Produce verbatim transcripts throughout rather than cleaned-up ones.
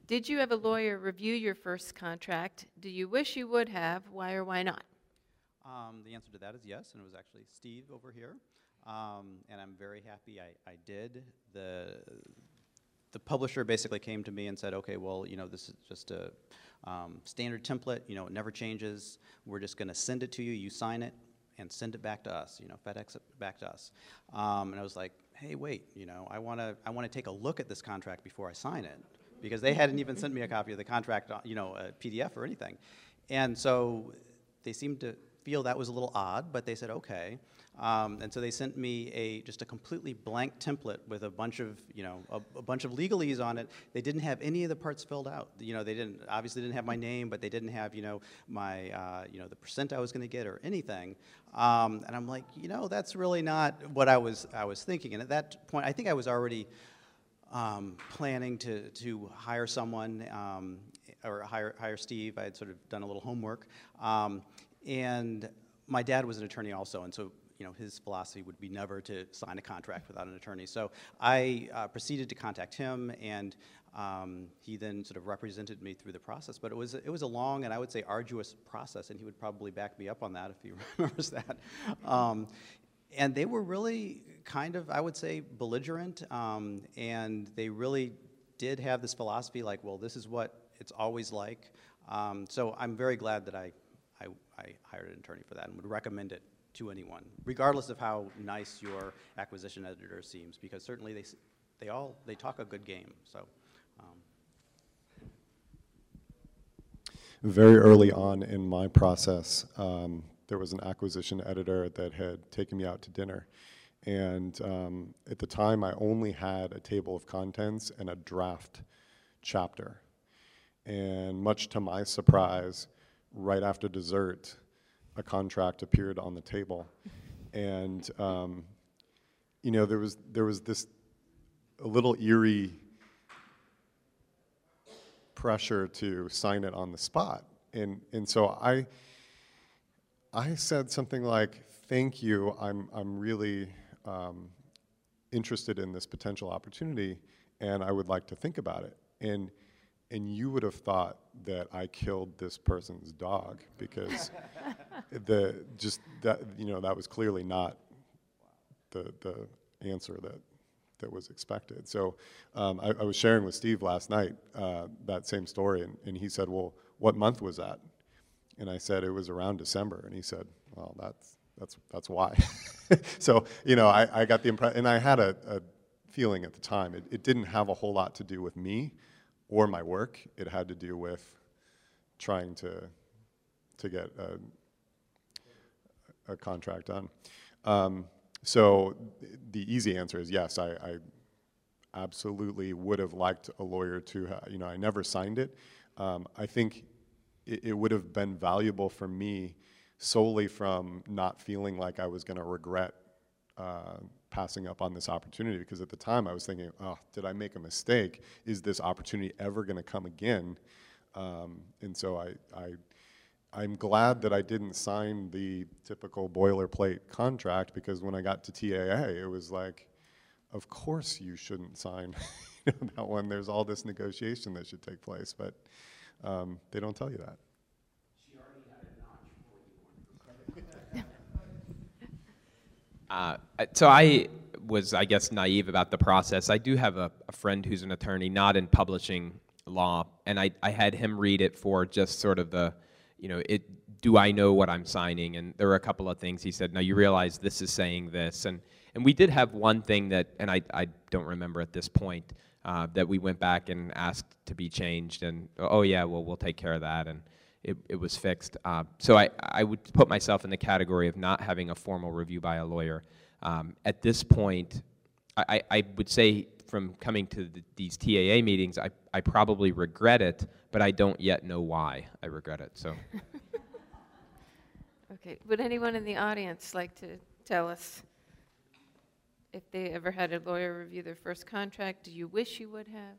Did you have a lawyer review your first contract? Do you wish you would have? Why or why not? Um, the answer to that is yes, and it was actually Steve over here. Um, and I'm very happy I, I did. The, the publisher basically came to me and said, okay, well, you know, this is just a um, standard template, you know, it never changes. We're just gonna send it to you, you sign it, and send it back to us, you know, FedEx it back to us. Um, and I was like, hey, wait, you know, I wanna, I wanna take a look at this contract before I sign it, because they hadn't even sent me a copy of the contract, you know, a P D F or anything. And so they seemed to feel that was a little odd, but they said, okay. Um, and so they sent me a just a completely blank template with a bunch of, you know, a, a bunch of legalese on it. They didn't have any of the parts filled out. You know, they didn't, obviously didn't have my name, but they didn't have, you know, my, uh, you know, the percent I was gonna get or anything. Um, and I'm like, you know, that's really not what I was, I was thinking. And at that point, I think I was already um, planning to, to hire someone, um, or hire, hire Steve. I had sort of done a little homework. Um, and my dad was an attorney also, and so, you know, his philosophy would be never to sign a contract without an attorney. So I uh, proceeded to contact him, and um, he then sort of represented me through the process. But it was, it was a long and I would say arduous process, and he would probably back me up on that if he remembers that. Um, and they were really kind of, I would say, belligerent, um, and they really did have this philosophy like, well, this is what it's always like. Um, so I'm very glad that I, I, I hired an attorney for that and would recommend it to anyone, regardless of how nice your acquisition editor seems, because certainly they, they all, they talk a good game, so. Um. Very early on in my process, um, there was an acquisition editor that had taken me out to dinner. And um, at the time, I only had a table of contents and a draft chapter. And much to my surprise, right after dessert, a contract appeared on the table. And, um, you know, there was, there was this a little eerie pressure to sign it on the spot. And, and so I, I said something like, thank you, I'm, I'm really um, interested in this potential opportunity, and I would like to think about it. And, and you would have thought that I killed this person's dog, because the just that you know that was clearly not the the answer that that was expected. So um, I, I was sharing with Steve last night uh, that same story, and, and he said, "Well, what month was that?" And I said, "It was around December." And he said, "Well, that's that's that's why." So you know, I, I got the impression, and I had a, a feeling at the time it, it didn't have a whole lot to do with me or my work. It had to do with trying to to get a, a contract done. Um, so the easy answer is yes, I, I absolutely would have liked a lawyer to, ha you know, I never signed it. Um, I think it, it would have been valuable for me solely from not feeling like I was gonna regret uh, passing up on this opportunity, because at the time I was thinking, oh, did I make a mistake? Is this opportunity ever gonna come again? Um, and so I, I, I'm glad that I didn't sign the typical boilerplate contract, because when I got to T A A, it was like, of course you shouldn't sign you know, that one. There's all this negotiation that should take place, but um, they don't tell you that. She already had a notch for you. Uh, so I was, I guess, naive about the process. I do have a, a friend who's an attorney, not in publishing law, and I, I had him read it for just sort of the, you know, it, do I know what I'm signing? And there were a couple of things he said, now you realize this is saying this. And, and we did have one thing that, and I, I don't remember at this point, uh, that we went back and asked to be changed, and oh yeah, well, we'll take care of that. And It, it was fixed. Uh, so I, I would put myself in the category of not having a formal review by a lawyer. Um, at this point, I, I would say from coming to the, these T A A meetings, I, I probably regret it, but I don't yet know why I regret it. So. Okay, would anyone in the audience like to tell us if they ever had a lawyer review their first contract? Do you wish you would have?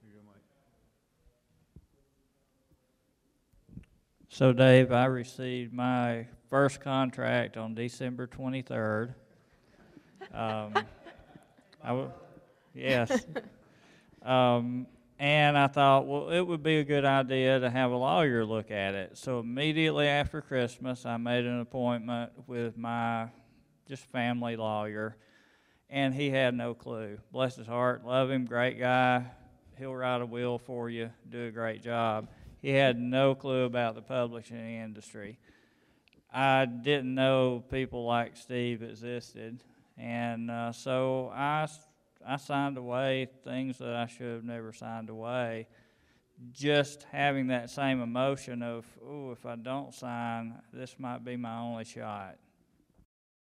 So Dave, I received my first contract on December twenty-third. Um, I w yes. Um, And I thought, well, it would be a good idea to have a lawyer look at it. So immediately after Christmas, I made an appointment with my just family lawyer, and he had no clue. Bless his heart, love him, great guy. He'll write a will for you, do a great job. He had no clue about the publishing industry. I didn't know people like Steve existed, and uh, so I, I signed away things that I should have never signed away, just having that same emotion of, oh, if I don't sign, this might be my only shot.